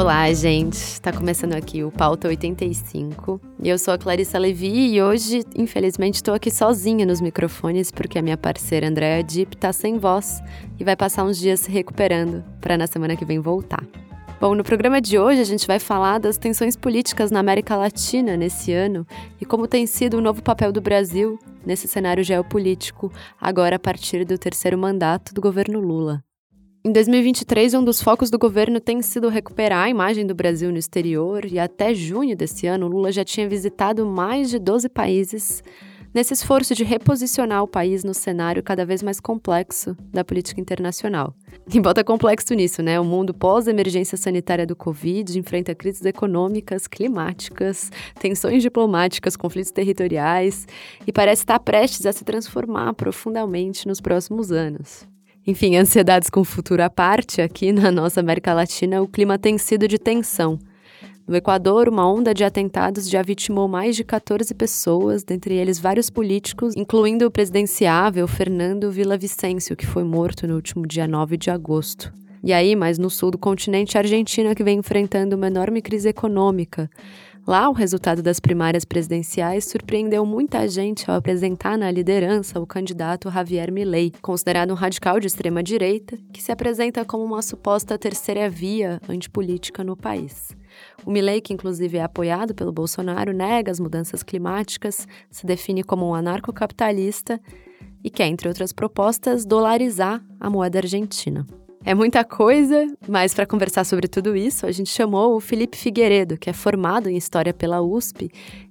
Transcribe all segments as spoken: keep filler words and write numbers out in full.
Olá, gente! Está começando aqui o Pauta oitenta e cinco. E eu sou a Clarissa Levi e hoje, infelizmente, estou aqui sozinha nos microfones porque a minha parceira Andréa Dipp está sem voz e vai passar uns dias se recuperando para na semana que vem voltar. Bom, no programa de hoje a gente vai falar das tensões políticas na América Latina nesse ano e como tem sido o novo papel do Brasil nesse cenário geopolítico, agora a partir do terceiro mandato do governo Lula. Em dois mil e vinte e três, um dos focos do governo tem sido recuperar a imagem do Brasil no exterior e até junho desse ano, Lula já tinha visitado mais de doze países nesse esforço de reposicionar o país no cenário cada vez mais complexo da política internacional. E bota complexo nisso, né? O mundo pós-emergência sanitária do Covid enfrenta crises econômicas, climáticas, tensões diplomáticas, conflitos territoriais e parece estar prestes a se transformar profundamente nos próximos anos. Enfim, ansiedades com o futuro à parte, aqui na nossa América Latina o clima tem sido de tensão. No Equador, uma onda de atentados já vitimou mais de catorze pessoas, dentre eles vários políticos, incluindo o presidenciável Fernando Villavicencio, que foi morto no último dia nove de agosto. E aí, mais no sul do continente, a Argentina, que vem enfrentando uma enorme crise econômica. Lá, o resultado das primárias presidenciais surpreendeu muita gente ao apresentar na liderança o candidato Javier Milei, considerado um radical de extrema-direita, que se apresenta como uma suposta terceira via antipolítica no país. O Milei, que inclusive é apoiado pelo Bolsonaro, nega as mudanças climáticas, se define como um anarcocapitalista e quer, entre outras propostas, dolarizar a moeda argentina. É muita coisa, mas para conversar sobre tudo isso, a gente chamou o Felipe Figueiredo, que é formado em História pela U S P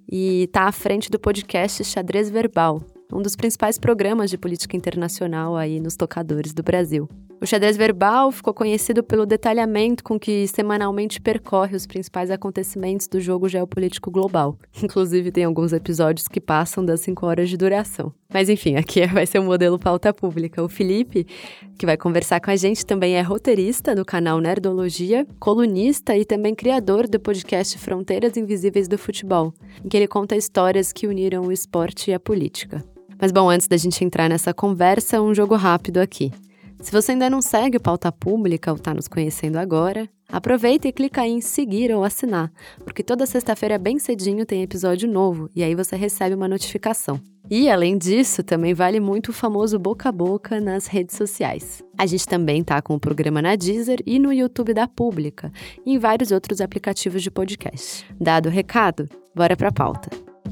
e está à frente do podcast Xadrez Verbal, um dos principais programas de política internacional aí nos tocadores do Brasil. O Xadrez Verbal ficou conhecido pelo detalhamento com que semanalmente percorre os principais acontecimentos do jogo geopolítico global. Inclusive, tem alguns episódios que passam das cinco horas de duração. Mas enfim, aqui vai ser o modelo pauta pública. O Felipe, que vai conversar com a gente, também é roteirista do canal Nerdologia, colunista e também criador do podcast Fronteiras Invisíveis do Futebol, em que ele conta histórias que uniram o esporte e a política. Mas bom, antes da gente entrar nessa conversa, um jogo rápido aqui. Se você ainda não segue o Pauta Pública ou está nos conhecendo agora, aproveita e clica aí em seguir ou assinar, porque toda sexta-feira bem cedinho tem episódio novo e aí você recebe uma notificação. E, além disso, também vale muito o famoso boca a boca nas redes sociais. A gente também tá com o programa na Deezer e no YouTube da Pública e em vários outros aplicativos de podcast. Dado o recado, bora pra pauta.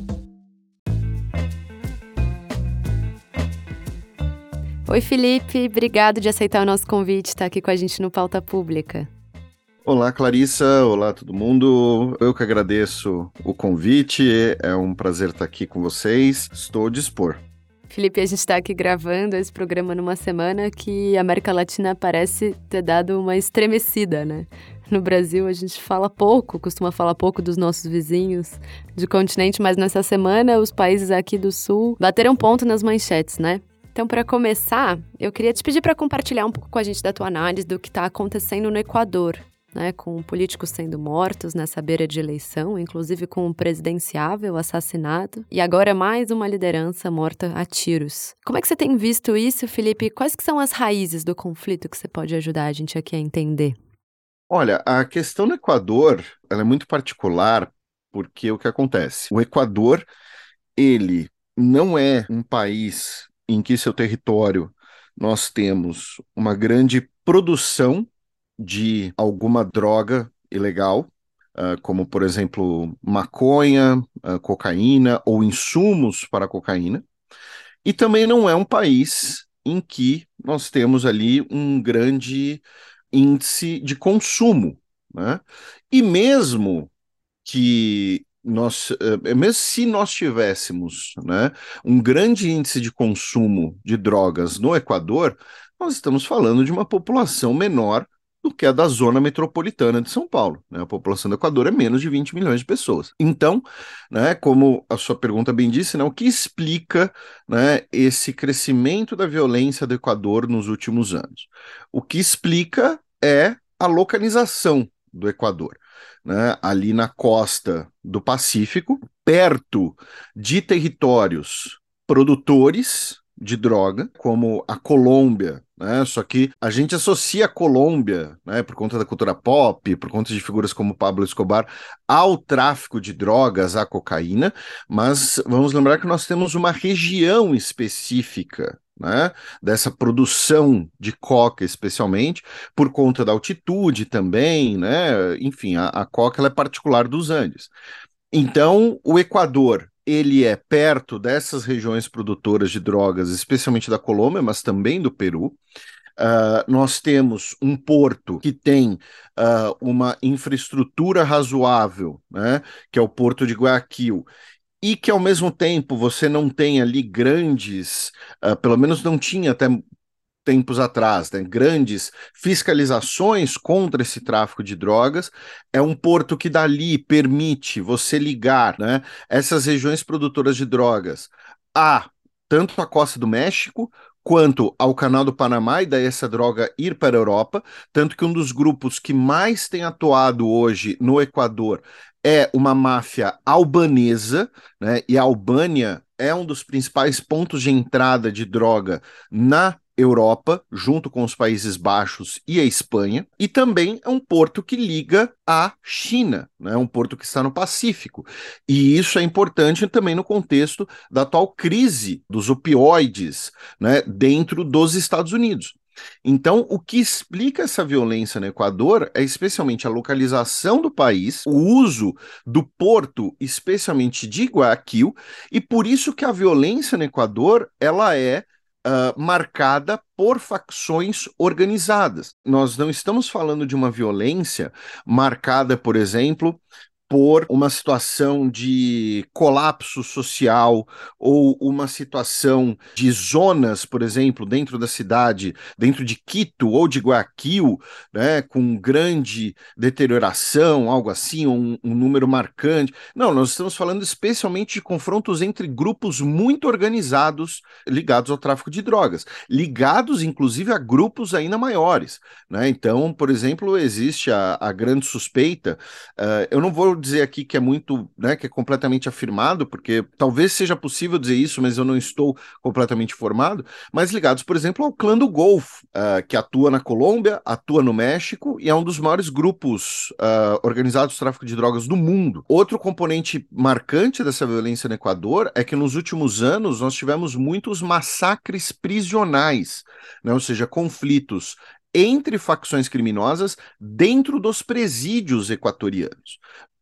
Oi, Felipe, obrigado de aceitar o nosso convite, estar aqui com a gente no Pauta Pública. Olá, Clarissa, olá todo mundo, eu que agradeço o convite, é um prazer estar aqui com vocês, estou a dispor. Felipe, a gente está aqui gravando esse programa numa semana que a América Latina parece ter dado uma estremecida, né? No Brasil a gente fala pouco, costuma falar pouco dos nossos vizinhos de continente, mas nessa semana os países aqui do Sul bateram ponto nas manchetes, né? Então, para começar, eu queria te pedir para compartilhar um pouco com a gente da tua análise do que está acontecendo no Equador, né, com políticos sendo mortos nessa beira de eleição, inclusive com um presidenciável assassinado, e agora mais uma liderança morta a tiros. Como é que você tem visto isso, Felipe? Quais que são as raízes do conflito que você pode ajudar a gente aqui a entender? Olha, a questão do Equador, ela é muito particular, porque o que acontece? O Equador, ele não é um país em que seu território nós temos uma grande produção de alguma droga ilegal, uh, como, por exemplo, maconha, uh, cocaína ou insumos para cocaína, e também não é um país em que nós temos ali um grande índice de consumo, né? E mesmo que nós, eh, mesmo se nós tivéssemos, né, um grande índice de consumo de drogas no Equador, nós estamos falando de uma população menor do que a da zona metropolitana de São Paulo, né? A população do Equador é menos de vinte milhões de pessoas. Então, né, como a sua pergunta bem disse, né, o que explica, né, esse crescimento da violência do Equador nos últimos anos? O que explica é a localização do Equador, né, ali na costa do Pacífico, perto de territórios produtores de droga, como a Colômbia né? Só que a gente associa a Colômbia, né, por conta da cultura pop, por conta de figuras como Pablo Escobar, ao tráfico de drogas, à cocaína, mas vamos lembrar que nós temos uma região específica, né, dessa produção de coca, especialmente, por conta da altitude também, né? Enfim, a, a coca ela é particular dos Andes. Então, o Equador, ele é perto dessas regiões produtoras de drogas, especialmente da Colômbia, mas também do Peru. Uh, nós temos um porto que tem uh, uma infraestrutura razoável, né, que é o Porto de Guayaquil, e que, ao mesmo tempo, você não tem ali grandes, uh, pelo menos não tinha até tempos atrás, né, grandes fiscalizações contra esse tráfico de drogas. É um porto que dali permite você ligar, né, essas regiões produtoras de drogas a tanto a costa do México quanto ao Canal do Panamá, e daí essa droga ir para a Europa, tanto que um dos grupos que mais tem atuado hoje no Equador é uma máfia albanesa, né, e a Albânia é um dos principais pontos de entrada de droga na Europa, junto com os Países Baixos e a Espanha, e também é um porto que liga à China, né? Um porto que está no Pacífico. E isso é importante também no contexto da atual crise dos opioides, né, dentro dos Estados Unidos. Então, o que explica essa violência no Equador é especialmente a localização do país, o uso do porto, especialmente de Guayaquil, e por isso que a violência no Equador ela é Uh, marcada por facções organizadas. Nós não estamos falando de uma violência marcada, por exemplo, por uma situação de colapso social ou uma situação de zonas, por exemplo, dentro da cidade, dentro de Quito ou de Guayaquil, né, com grande deterioração, algo assim, um, um número marcante. Não, nós estamos falando especialmente de confrontos entre grupos muito organizados ligados ao tráfico de drogas, ligados inclusive a grupos ainda maiores, né? Então, por exemplo, existe a, a grande suspeita, uh, eu não vou dizer aqui que é muito, né, que é completamente afirmado, porque talvez seja possível dizer isso, mas eu não estou completamente informado, mas ligados, por exemplo, ao clã do Golfo, uh, que atua na Colômbia, atua no México e é um dos maiores grupos uh, organizados de tráfico de drogas do mundo. Outro componente marcante dessa violência no Equador é que nos últimos anos nós tivemos muitos massacres prisionais, né, ou seja, conflitos entre facções criminosas dentro dos presídios equatorianos.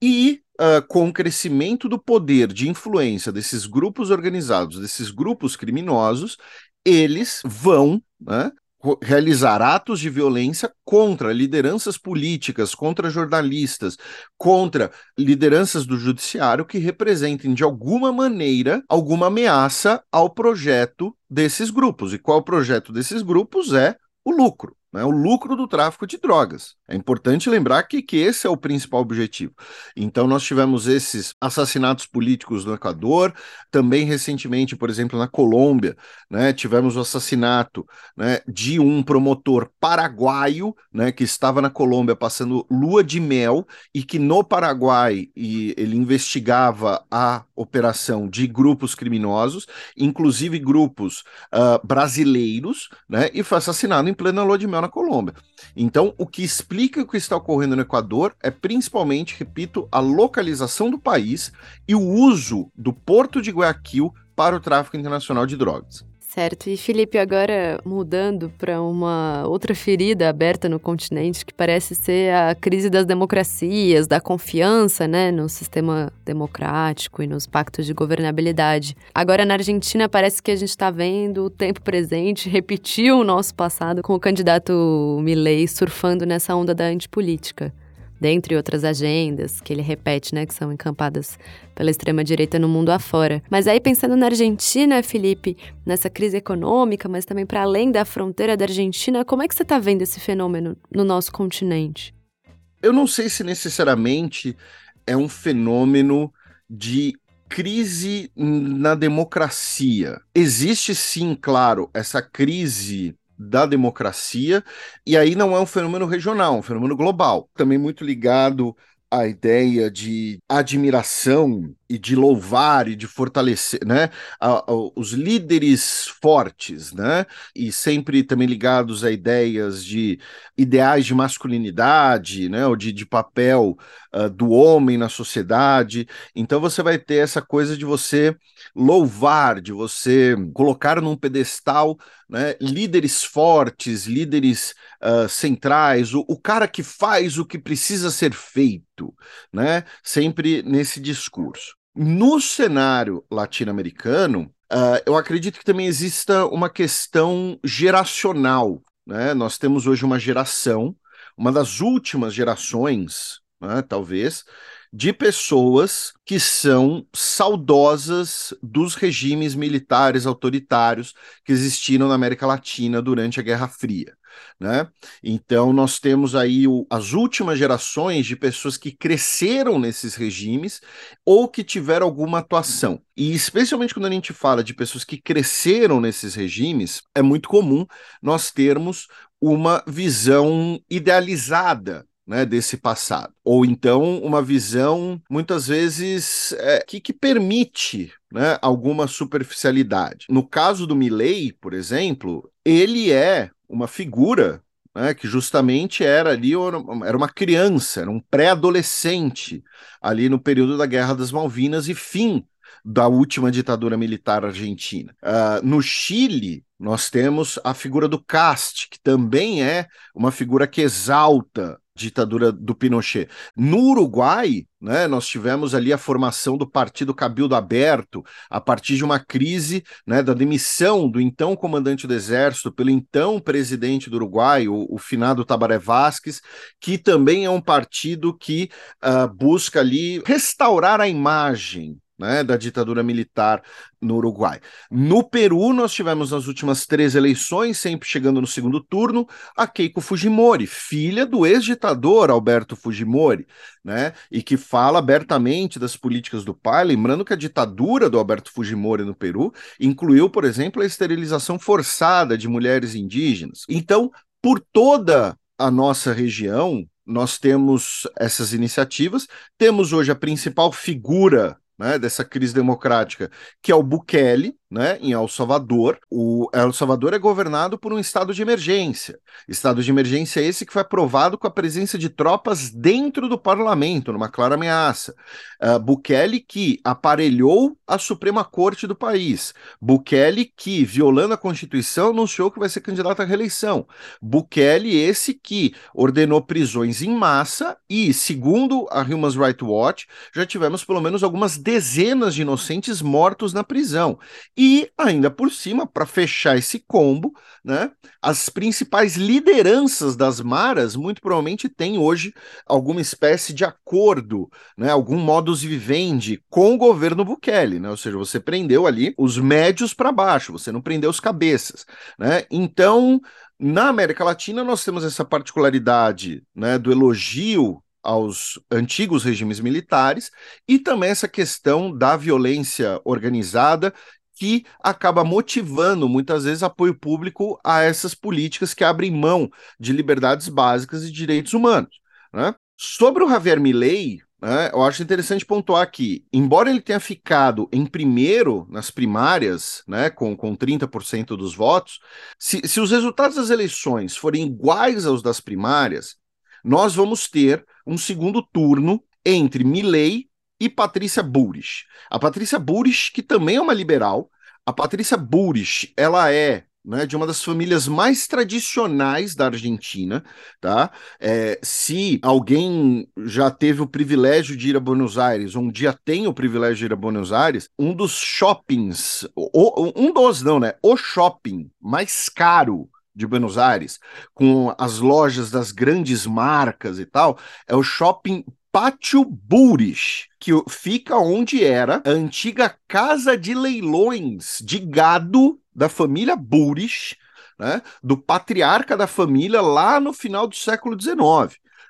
E uh, com o crescimento do poder de influência desses grupos organizados, desses grupos criminosos, eles vão, né, realizar atos de violência contra lideranças políticas, contra jornalistas, contra lideranças do judiciário que representem de alguma maneira alguma ameaça ao projeto desses grupos. E qual o projeto desses grupos? É o lucro. Né, o lucro do tráfico de drogas. É importante lembrar que, que esse é o principal objetivo. Então, nós tivemos esses assassinatos políticos no Equador, também recentemente, por exemplo, na Colômbia, né, tivemos o assassinato, né, de um promotor paraguaio, né, que estava na Colômbia passando lua de mel e que no Paraguai e ele investigava a operação de grupos criminosos, inclusive grupos uh, brasileiros, né, e foi assassinado em plena lua de mel na Colômbia. Então, o que explica o que está ocorrendo no Equador é principalmente, repito, a localização do país e o uso do Porto de Guayaquil para o tráfico internacional de drogas. Certo. E, Felipe, agora mudando para uma outra ferida aberta no continente, que parece ser a crise das democracias, da confiança, né, no sistema democrático e nos pactos de governabilidade. Agora, na Argentina, parece que a gente está vendo o tempo presente repetir o nosso passado com o candidato Milei surfando nessa onda da antipolítica, dentre outras agendas que ele repete, né, que são encampadas pela extrema-direita no mundo afora. Mas aí, pensando na Argentina, Felipe, nessa crise econômica, mas também para além da fronteira da Argentina, como é que você está vendo esse fenômeno no nosso continente? Eu não sei se necessariamente é um fenômeno de crise na democracia. Existe sim, claro, essa crise da democracia, e aí não é um fenômeno regional, é um fenômeno global, também muito ligado a ideia de admiração e de louvar e de fortalecer, né, a, a, os líderes fortes, né, e sempre também ligados a ideias de ideais de masculinidade, né, ou de, de papel uh, do homem na sociedade. Então você vai ter essa coisa de você louvar, de você colocar num pedestal, né, líderes fortes, líderes uh, centrais, o, o cara que faz o que precisa ser feito, né, sempre nesse discurso. No cenário latino-americano, uh, eu acredito que também exista uma questão geracional, né? Nós temos hoje uma geração, uma das últimas gerações, né, talvez, de pessoas que são saudosas dos regimes militares autoritários que existiram na América Latina durante a Guerra Fria, né? Então, nós temos aí o, as últimas gerações de pessoas que cresceram nesses regimes ou que tiveram alguma atuação. E, especialmente quando a gente fala de pessoas que cresceram nesses regimes, é muito comum nós termos uma visão idealizada, né, desse passado. Ou então uma visão, muitas vezes, é, que, que permite, né, alguma superficialidade. No caso do Milei, por exemplo, ele é uma figura, né, que justamente era ali, era uma criança, era um pré-adolescente ali no período da Guerra das Malvinas e fim da última ditadura militar argentina. Uh, no Chile, nós temos a figura do Cast, que também é uma figura que exalta ditadura do Pinochet. No Uruguai, né, nós tivemos ali a formação do Partido Cabildo Aberto, a partir de uma crise, né, da demissão do então comandante do Exército pelo então presidente do Uruguai, o, o finado Tabaré Vázquez, que também é um partido que uh, busca ali restaurar a imagem, né, da ditadura militar no Uruguai. No Peru, nós tivemos nas últimas três eleições, sempre chegando no segundo turno, a Keiko Fujimori, filha do ex-ditador Alberto Fujimori, né, e que fala abertamente das políticas do pai, lembrando que a ditadura do Alberto Fujimori no Peru incluiu, por exemplo, a esterilização forçada de mulheres indígenas. Então, por toda a nossa região, nós temos essas iniciativas, temos hoje a principal figura, né, dessa crise democrática, que é o Bukele, né, em El Salvador. O El Salvador é governado por um estado de emergência. Estado de emergência esse que foi aprovado com a presença de tropas dentro do parlamento, numa clara ameaça. Uh, Bukele que aparelhou a Suprema Corte do país. Bukele que, violando a Constituição, anunciou que vai ser candidato à reeleição. Bukele esse que ordenou prisões em massa e, segundo a Human Rights Watch, já tivemos pelo menos algumas dezenas de inocentes mortos na prisão. E, ainda por cima, para fechar esse combo, né, as principais lideranças das maras muito provavelmente têm hoje alguma espécie de acordo, né, algum modus vivendi com o governo Bukele, né, ou seja, você prendeu ali os médios para baixo, você não prendeu os cabeças, né, então, na América Latina nós temos essa particularidade, né, do elogio aos antigos regimes militares e também essa questão da violência organizada que acaba motivando, muitas vezes, apoio público a essas políticas que abrem mão de liberdades básicas e direitos humanos, né? Sobre o Javier Milei, né, eu acho interessante pontuar que, embora ele tenha ficado em primeiro nas primárias, né, com, com trinta por cento dos votos, se, se os resultados das eleições forem iguais aos das primárias, nós vamos ter um segundo turno entre Milei e Patrícia Bullrich. A Patrícia Bullrich, que também é uma liberal, a Patrícia Bullrich, ela é, né, de uma das famílias mais tradicionais da Argentina, tá? É, se alguém já teve o privilégio de ir a Buenos Aires, ou um dia tem o privilégio de ir a Buenos Aires, um dos shoppings, o, um dos não, né? O shopping mais caro de Buenos Aires, com as lojas das grandes marcas e tal, é o shopping Pátio Bullrich, que fica onde era a antiga casa de leilões de gado da família Bullrich, né, do patriarca da família lá no final do século dezenove.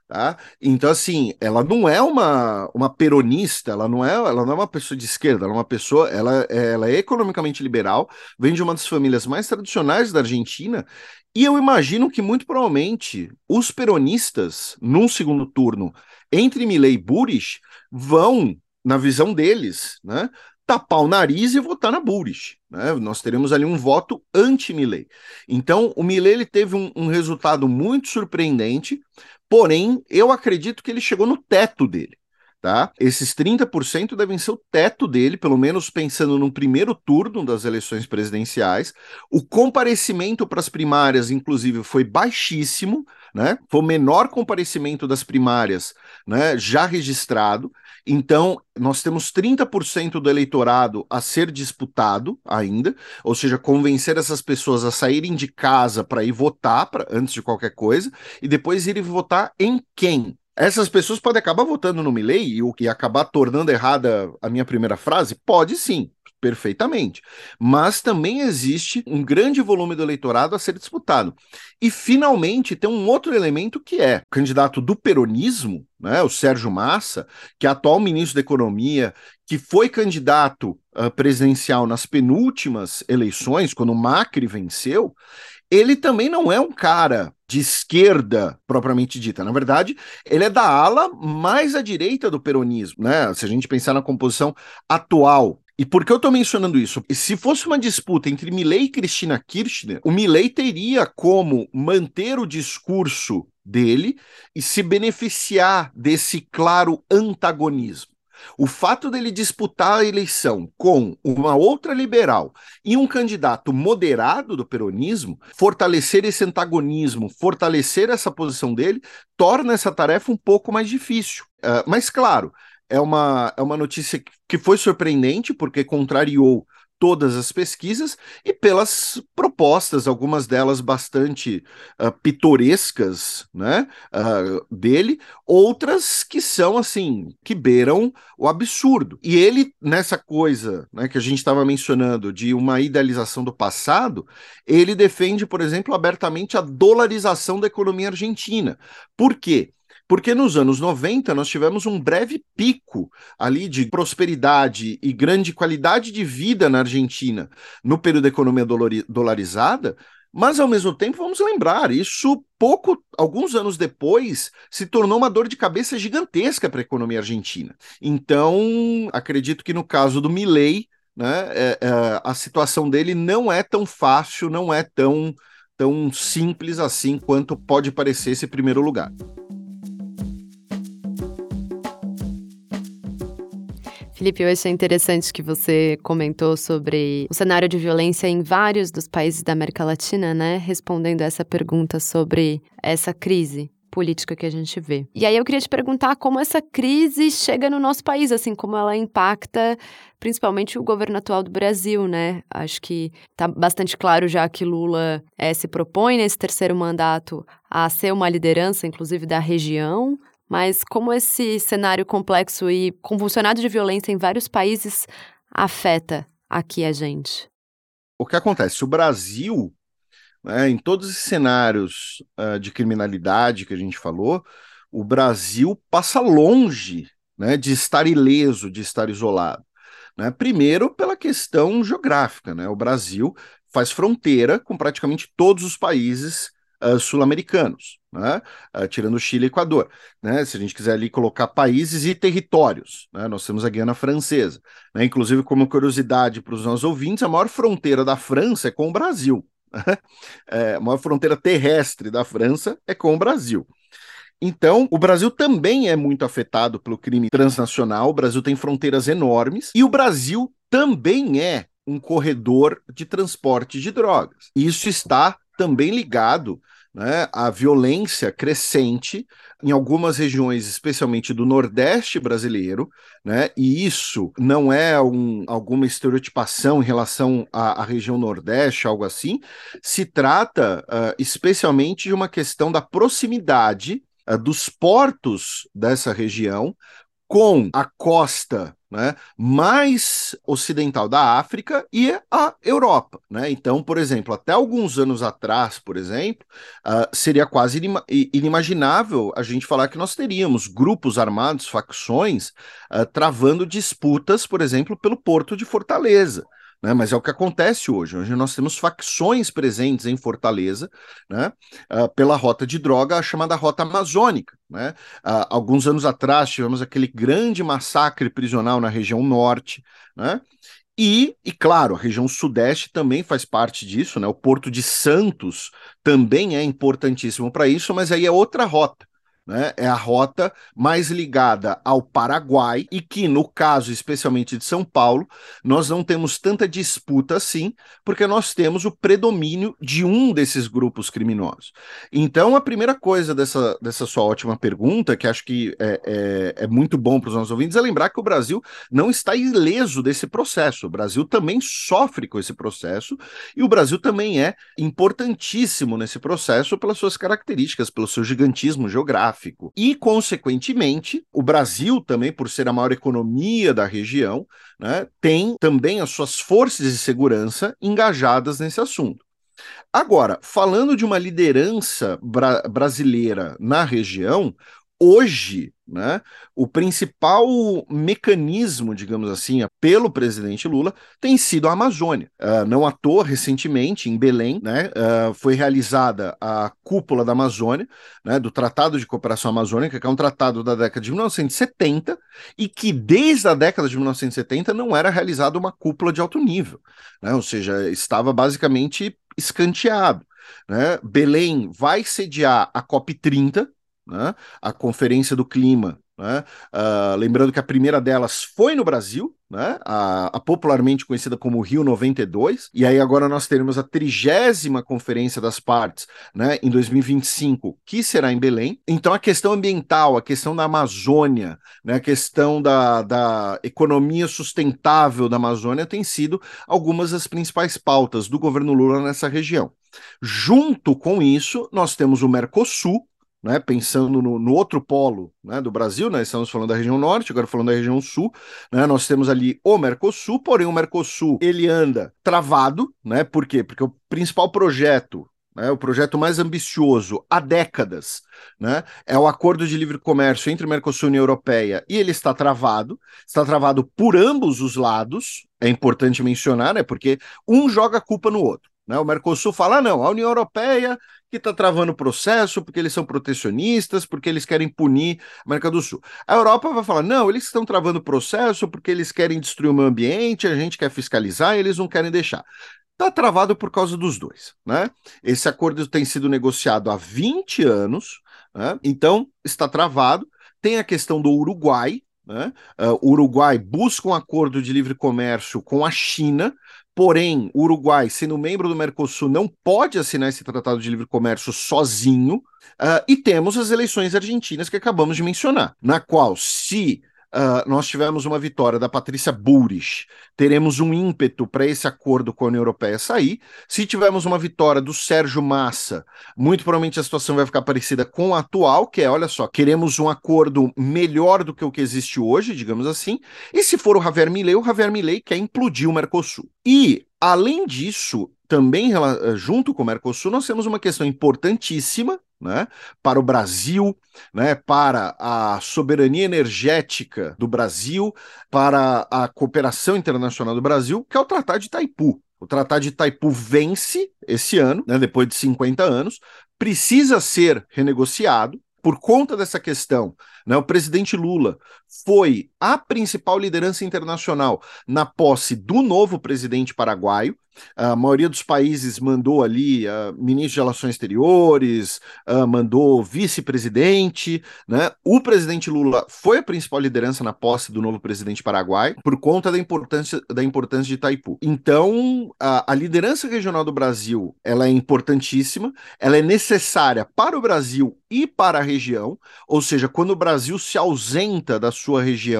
Tá? Então, assim, ela não é uma, uma peronista, ela não é, ela não é uma pessoa de esquerda, ela é uma pessoa, ela, ela é economicamente liberal, vem de uma das famílias mais tradicionais da Argentina, e eu imagino que muito provavelmente os peronistas, num segundo turno, entre Milei e Bullrich, vão, na visão deles, né, tapar o nariz e votar na Bullrich. Né? Nós teremos ali um voto anti-Milei. Então, o Milei ele teve um, um resultado muito surpreendente. Porém, eu acredito que ele chegou no teto dele, tá? Esses trinta por cento devem ser o teto dele, pelo menos pensando no primeiro turno das eleições presidenciais. O comparecimento para as primárias, inclusive, foi baixíssimo, né? Foi o menor comparecimento das primárias, né, já registrado. Então, nós temos trinta por cento do eleitorado a ser disputado ainda, ou seja, convencer essas pessoas a saírem de casa para ir votar pra, antes de qualquer coisa, e depois irem votar em quem? Essas pessoas podem acabar votando no Milei e, e acabar tornando errada a minha primeira frase? Pode sim, perfeitamente. Mas também existe um grande volume do eleitorado a ser disputado. E, finalmente, tem um outro elemento que é o candidato do peronismo, né, o Sérgio Massa, que é atual ministro da Economia, que foi candidato uh, presidencial nas penúltimas eleições, quando o Macri venceu. Ele também não é um cara de esquerda propriamente dita. Na verdade, ele é da ala mais à direita do peronismo, né? Se a gente pensar na composição atual. E por que eu estou mencionando isso? Se fosse uma disputa entre Milei e Cristina Kirchner, o Milei teria como manter o discurso dele e se beneficiar desse claro antagonismo. O fato dele disputar a eleição com uma outra liberal e um candidato moderado do peronismo, fortalecer esse antagonismo, fortalecer essa posição dele, torna essa tarefa um pouco mais difícil. Uh, mas, claro, é uma, é uma notícia que foi surpreendente, porque contrariou todas as pesquisas e pelas propostas, algumas delas bastante uh, pitorescas, né, uh, dele, outras que são, assim, que beiram o absurdo. E ele, nessa coisa, né, que a gente estava mencionando, de uma idealização do passado, ele defende, por exemplo, abertamente a dolarização da economia argentina. Por quê? Porque nos anos noventa nós tivemos um breve pico ali de prosperidade e grande qualidade de vida na Argentina no período da economia dolarizada, mas ao mesmo tempo, vamos lembrar, isso pouco, alguns anos depois, se tornou uma dor de cabeça gigantesca para a economia argentina. Então, acredito que no caso do Milei, né, é, é, a situação dele não é tão fácil, não é tão, tão simples assim quanto pode parecer esse primeiro lugar. Felipe, eu achei interessante que você comentou sobre o cenário de violência em vários dos países da América Latina, né? Respondendo essa pergunta sobre essa crise política que a gente vê. E aí eu queria te perguntar como essa crise chega no nosso país, assim, como ela impacta principalmente o governo atual do Brasil, né? Acho que tá bastante claro já que Lula é, se propõe nesse terceiro mandato a ser uma liderança, inclusive, da região. Mas como esse cenário complexo e convulsionado de violência em vários países afeta aqui a gente? O que acontece? O Brasil, né, em todos esses cenários uh, de criminalidade que a gente falou, o Brasil passa longe, né, de estar ileso, de estar isolado. Né? Primeiro, pela questão geográfica. Né? O Brasil faz fronteira com praticamente todos os países Uh, sul-americanos, né? uh, tirando o Chile e Equador. Né? Se a gente quiser ali colocar países e territórios, né? Nós temos a Guiana Francesa. Né? Inclusive, como curiosidade para os nossos ouvintes, a maior fronteira da França é com o Brasil. é, a maior fronteira terrestre da França é com o Brasil. Então, o Brasil também é muito afetado pelo crime transnacional, o Brasil tem fronteiras enormes, e o Brasil também é um corredor de transporte de drogas. Isso está também ligado, né, à violência crescente em algumas regiões, especialmente do Nordeste brasileiro, né, e isso não é um, alguma estereotipação em relação à, à região Nordeste, algo assim, se trata uh, especialmente de uma questão da proximidade uh, dos portos dessa região com a costa, né, mais ocidental da África e a Europa, né? Então, por exemplo, até alguns anos atrás, por exemplo, uh, seria quase inima inimaginável a gente falar que nós teríamos grupos armados, facções, uh, travando disputas, por exemplo, pelo Porto de Fortaleza. Né, mas é o que acontece hoje. Hoje nós temos facções presentes em Fortaleza, né, uh, pela rota de droga, a chamada rota amazônica. Né? Uh, alguns anos atrás tivemos aquele grande massacre prisional na região norte, né? E, e, claro, a região sudeste também faz parte disso, né? O Porto de Santos também é importantíssimo para isso, mas aí é outra rota. Né? É a rota mais ligada ao Paraguai e que, no caso especialmente de São Paulo, nós não temos tanta disputa assim, porque nós temos o predomínio de um desses grupos criminosos. Então, a primeira coisa dessa, dessa sua ótima pergunta, que acho que é, é, é muito bom para os nossos ouvintes, é lembrar que o Brasil não está ileso desse processo. O Brasil também sofre com esse processo e o Brasil também é importantíssimo nesse processo pelas suas características, pelo seu gigantismo geográfico. E, consequentemente, o Brasil também, por ser a maior economia da região, né, tem também as suas forças de segurança engajadas nesse assunto. Agora, falando de uma liderança bra brasileira na região, hoje, né, o principal mecanismo, digamos assim, pelo presidente Lula tem sido a Amazônia. Uh, não à toa, recentemente, em Belém, né, uh, foi realizada a cúpula da Amazônia, né, do Tratado de Cooperação Amazônica, que é um tratado da década de mil novecentos e setenta, e que desde a década de mil novecentos e setenta não era realizada uma cúpula de alto nível, né, ou seja, estava basicamente escanteado. Né? Belém vai sediar a COP trinta, né? A Conferência do Clima. Né? Uh, lembrando que a primeira delas foi no Brasil, né? a, a popularmente conhecida como Rio noventa e dois, e aí agora nós teremos a trigésima Conferência das Partes, né? Em dois mil e vinte e cinco, que será em Belém. Então a questão ambiental, a questão da Amazônia, né? A questão da, da economia sustentável da Amazônia tem sido algumas das principais pautas do governo Lula nessa região. Junto com isso, nós temos o Mercosul, né, pensando no, no outro polo, né, do Brasil, né, estamos falando da região norte, agora falando da região sul, né, nós temos ali o Mercosul, porém o Mercosul ele anda travado, né, por quê? Porque o principal projeto, né, o projeto mais ambicioso há décadas, né, é o Acordo de Livre Comércio entre Mercosul e União Europeia, e ele está travado, está travado por ambos os lados, é importante mencionar, né, porque um joga a culpa no outro. Né? O Mercosul fala, ah, não, a União Europeia que está travando o processo porque eles são protecionistas, porque eles querem punir a América do Sul. A Europa vai falar, não, eles estão travando o processo porque eles querem destruir o meio ambiente, a gente quer fiscalizar e eles não querem deixar. Está travado por causa dos dois. Né? Esse acordo tem sido negociado há vinte anos, né? Então está travado. Tem a questão do Uruguai, né? Uh, o Uruguai busca um acordo de livre comércio com a China. Porém, o Uruguai, sendo membro do Mercosul, não pode assinar esse tratado de livre comércio sozinho. Uh, e temos as eleições argentinas que acabamos de mencionar, na qual, se uh, nós tivermos uma vitória da Patrícia Bullrich, teremos um ímpeto para esse acordo com a União Europeia sair. Se tivermos uma vitória do Sérgio Massa, muito provavelmente a situação vai ficar parecida com a atual, que é, olha só, queremos um acordo melhor do que o que existe hoje, digamos assim. E se for o Javier Milei, o Javier Milei quer implodir o Mercosul. E, além disso, também junto com o Mercosul, nós temos uma questão importantíssima, né, para o Brasil, né, para a soberania energética do Brasil, para a cooperação internacional do Brasil, que é o Tratado de Itaipu. O Tratado de Itaipu vence esse ano, né, depois de cinquenta anos, precisa ser renegociado. Por conta dessa questão, né, o presidente Lula foi a principal liderança internacional na posse do novo presidente paraguaio. A maioria dos países mandou ali uh, ministro de Relações Exteriores, uh, mandou vice-presidente, né? O presidente Lula foi a principal liderança na posse do novo presidente paraguaio por conta da importância, da importância de Itaipu. Então, a, a liderança regional do Brasil, ela é importantíssima, ela é necessária para o Brasil e para a região, ou seja, quando o Brasil se ausenta da sua região,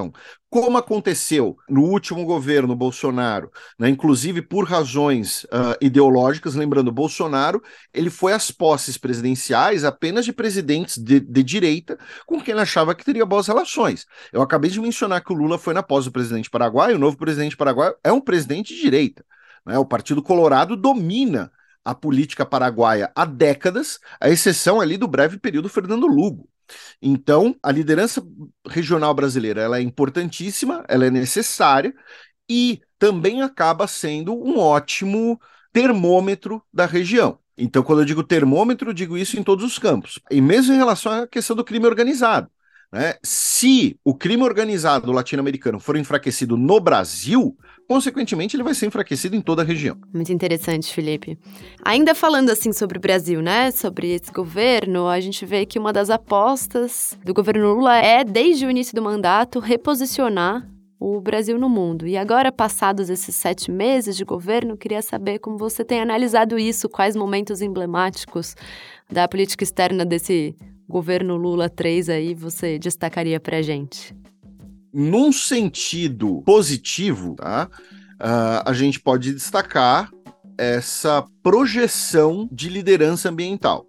como aconteceu no último governo Bolsonaro, né, inclusive por razões uh, ideológicas, lembrando, Bolsonaro, ele foi às posses presidenciais apenas de presidentes de, de direita com quem ele achava que teria boas relações. Eu acabei de mencionar que o Lula foi na posse do presidente paraguaio, o novo presidente paraguaio é um presidente de direita, né, o Partido Colorado domina a política paraguaia há décadas, à exceção ali do breve período Fernando Lugo. Então, a liderança regional brasileira ela é importantíssima, ela é necessária e também acaba sendo um ótimo termômetro da região. Então, quando eu digo termômetro, eu digo isso em todos os campos. E mesmo em relação à questão do crime organizado, né? Se o crime organizado latino-americano for enfraquecido no Brasil, consequentemente ele vai ser enfraquecido em toda a região. Muito interessante, Felipe. Ainda falando assim sobre o Brasil, né, sobre esse governo, a gente vê que uma das apostas do governo Lula é, desde o início do mandato, reposicionar o Brasil no mundo. E agora, passados esses sete meses de governo, queria saber como você tem analisado isso, quais momentos emblemáticos da política externa desse governo Lula três aí você destacaria pra gente? Num sentido positivo, tá? Uh, a gente pode destacar essa projeção de liderança ambiental.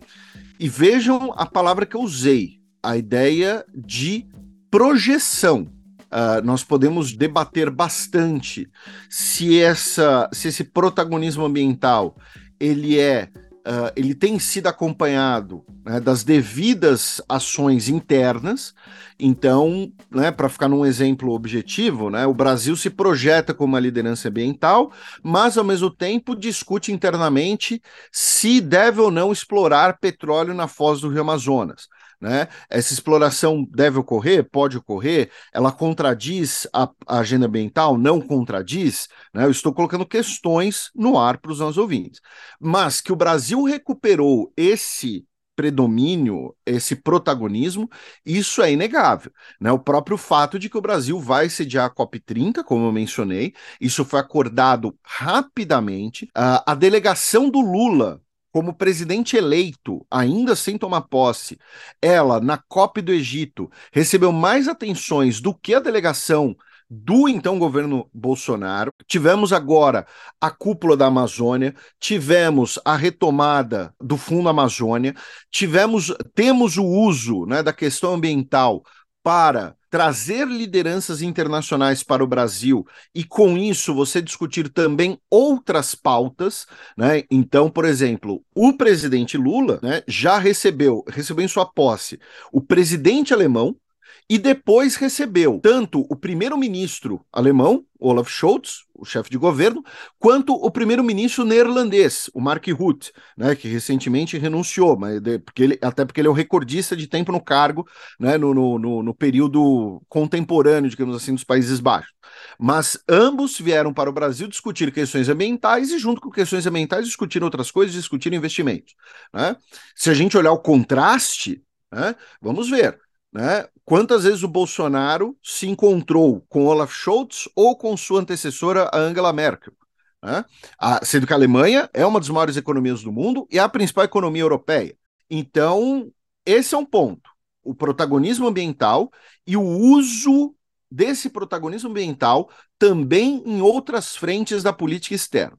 E vejam a palavra que eu usei, a ideia de projeção. Uh, nós podemos debater bastante se, essa, se esse protagonismo ambiental ele é Uh, ele tem sido acompanhado, né, das devidas ações internas. Então, né, para ficar num exemplo objetivo, né, o Brasil se projeta como uma liderança ambiental, mas ao mesmo tempo discute internamente se deve ou não explorar petróleo na foz do Rio Amazonas. Né? Essa exploração deve ocorrer? Pode ocorrer? Ela contradiz a, a agenda ambiental? Não contradiz? Né? Eu estou colocando questões no ar para os nossos ouvintes. Mas que o Brasil recuperou esse predomínio, esse protagonismo, isso é inegável. Né? O próprio fato de que o Brasil vai sediar a COP trinta, como eu mencionei, isso foi acordado rapidamente. Uh, a delegação do Lula como presidente eleito, ainda sem tomar posse, ela, na COP do Egito, recebeu mais atenções do que a delegação do então governo Bolsonaro. Tivemos agora a cúpula da Amazônia, tivemos a retomada do Fundo Amazônia, tivemos, temos o uso, né, da questão ambiental para trazer lideranças internacionais para o Brasil e, com isso, você discutir também outras pautas, né? Então, por exemplo, o presidente Lula, né, já recebeu, recebeu em sua posse o presidente alemão e depois recebeu tanto o primeiro-ministro alemão, Olaf Scholz, o chefe de governo, quanto o primeiro-ministro neerlandês, o Mark Rutte, né, que recentemente renunciou, mas de, porque ele, até porque ele é o recordista de tempo no cargo, né, no, no, no período contemporâneo, digamos assim, dos Países Baixos. Mas ambos vieram para o Brasil discutir questões ambientais e, junto com questões ambientais, discutir outras coisas, discutir investimentos. Né? Se a gente olhar o contraste, né, vamos ver. Né? Quantas vezes o Bolsonaro se encontrou com Olaf Scholz ou com sua antecessora, a Angela Merkel? Né? A, sendo que a Alemanha é uma das maiores economias do mundo e é a principal economia europeia. Então, esse é um ponto. O protagonismo ambiental e o uso desse protagonismo ambiental também em outras frentes da política externa.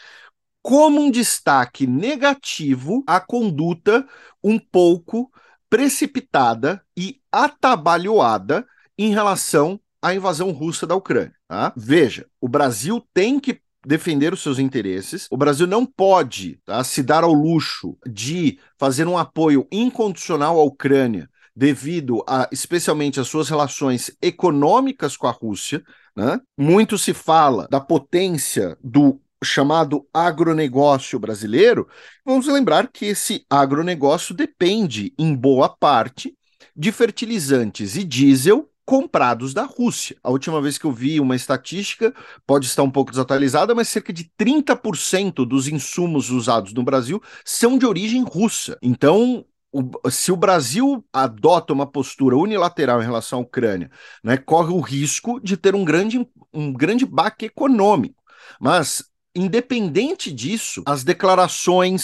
Como um destaque negativo, a conduta um pouco precipitada e atabalhoada em relação à invasão russa da Ucrânia. Tá? Veja, o Brasil tem que defender os seus interesses, o Brasil não pode, tá, se dar ao luxo de fazer um apoio incondicional à Ucrânia devido a, especialmente às suas relações econômicas com a Rússia. Né? Muito se fala da potência do chamado agronegócio brasileiro. Vamos lembrar que esse agronegócio depende, em boa parte, de fertilizantes e diesel comprados da Rússia. A última vez que eu vi uma estatística, pode estar um pouco desatualizada, mas cerca de trinta por cento dos insumos usados no Brasil são de origem russa. Então, o, se o Brasil adota uma postura unilateral em relação à Ucrânia, né, corre o risco de ter um grande, um grande baque econômico. Mas independente disso, as declarações,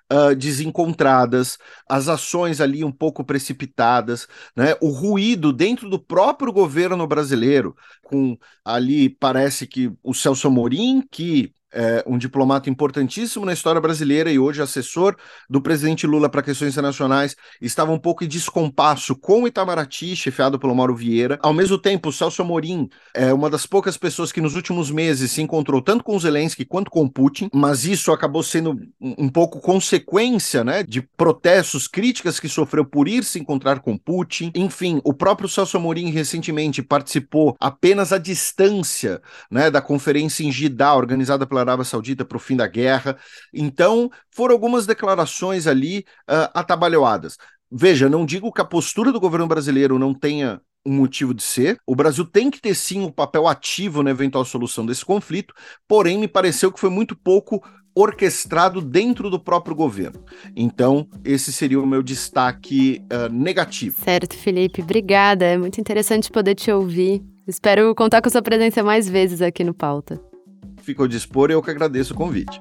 uh, desencontradas, as ações ali um pouco precipitadas, né? O ruído dentro do próprio governo brasileiro, com ali parece que o Celso Amorim, que é um diplomata importantíssimo na história brasileira e hoje assessor do presidente Lula para questões internacionais, estava um pouco em descompasso com o Itamaraty, chefiado pelo Mauro Vieira. Ao mesmo tempo, o Celso Amorim é uma das poucas pessoas que nos últimos meses se encontrou tanto com Zelensky quanto com Putin, mas isso acabou sendo um pouco consequência, né, de protestos, críticas que sofreu por ir se encontrar com Putin. Enfim, o próprio Celso Amorim recentemente participou apenas à distância, né, da conferência em Jeddah, organizada pela Arábia Saudita para o fim da guerra. Então, foram algumas declarações ali uh, atabalhoadas. Veja, não digo que a postura do governo brasileiro não tenha um motivo de ser. O Brasil tem que ter, sim, um papel ativo na eventual solução desse conflito, porém, me pareceu que foi muito pouco orquestrado dentro do próprio governo. Então, esse seria o meu destaque uh, negativo. Certo, Felipe. Obrigada. É muito interessante poder te ouvir. Espero contar com sua presença mais vezes aqui no Pauta. Ficou de expor e eu que agradeço o convite.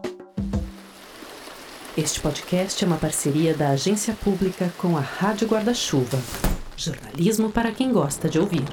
Este podcast é uma parceria da Agência Pública com a Rádio Guarda-Chuva. Jornalismo para quem gosta de ouvir.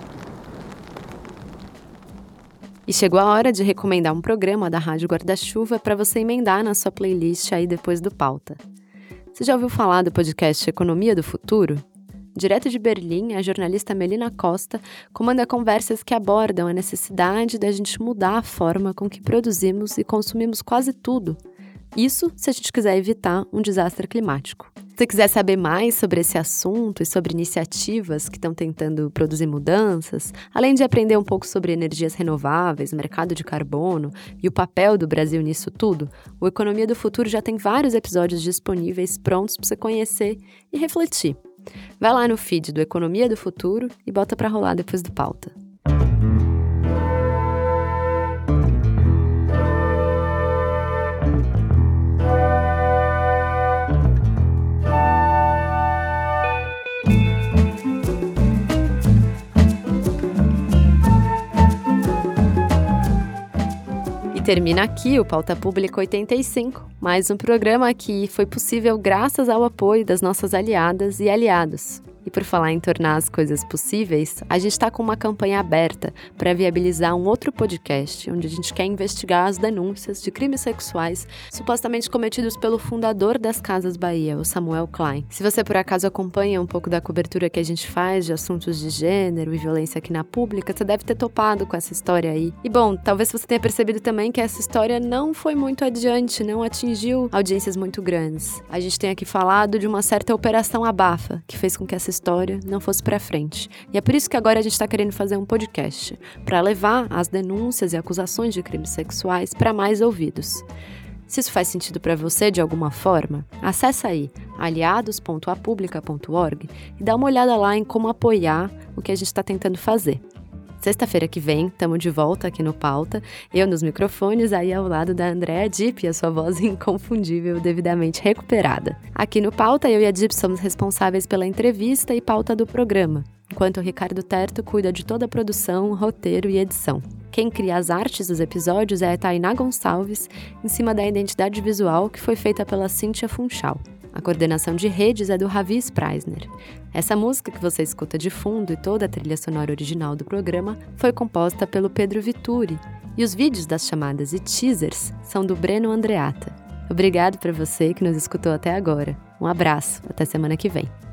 E chegou a hora de recomendar um programa da Rádio Guarda-Chuva para você emendar na sua playlist aí depois do Pauta. Você já ouviu falar do podcast Economia do Futuro? Direto de Berlim, a jornalista Melina Costa comanda conversas que abordam a necessidade da gente mudar a forma com que produzimos e consumimos quase tudo. Isso se a gente quiser evitar um desastre climático. Se você quiser saber mais sobre esse assunto e sobre iniciativas que estão tentando produzir mudanças, além de aprender um pouco sobre energias renováveis, mercado de carbono e o papel do Brasil nisso tudo, o Economia do Futuro já tem vários episódios disponíveis prontos para você conhecer e refletir. Vai lá no feed do Economia do Futuro e bota pra rolar depois do Pauta. Termina aqui o Pauta Pública oitenta e cinco, mais um programa que foi possível graças ao apoio das nossas aliadas e aliados. E por falar em tornar as coisas possíveis, a gente está com uma campanha aberta para viabilizar um outro podcast, onde a gente quer investigar as denúncias de crimes sexuais supostamente cometidos pelo fundador das Casas Bahia, o Samuel Klein. Se você por acaso acompanha um pouco da cobertura que a gente faz de assuntos de gênero e violência aqui na Pública, você deve ter topado com essa história aí. E bom, talvez você tenha percebido também que essa história não foi muito adiante, não atingiu audiências muito grandes. A gente tem aqui falado de uma certa operação abafa, que fez com que essa história não fosse pra frente. E é por isso que agora a gente tá querendo fazer um podcast, para levar as denúncias e acusações de crimes sexuais para mais ouvidos. Se isso faz sentido para você de alguma forma, acessa aí aliados ponto a publica ponto org e dá uma olhada lá em como apoiar o que a gente está tentando fazer. Sexta-feira que vem, estamos de volta aqui no Pauta, eu nos microfones, aí ao lado da Andréa Dipp, a sua voz inconfundível, devidamente recuperada. Aqui no Pauta, eu e a Dipp somos responsáveis pela entrevista e pauta do programa, enquanto o Ricardo Terto cuida de toda a produção, roteiro e edição. Quem cria as artes dos episódios é a Tainá Gonçalves, em cima da identidade visual que foi feita pela Cíntia Funchal. A coordenação de redes é do Ravi Spreisner. Essa música que você escuta de fundo e toda a trilha sonora original do programa foi composta pelo Pedro Vituri. E os vídeos das chamadas e teasers são do Breno Andreata. Obrigado para você que nos escutou até agora. Um abraço, até semana que vem.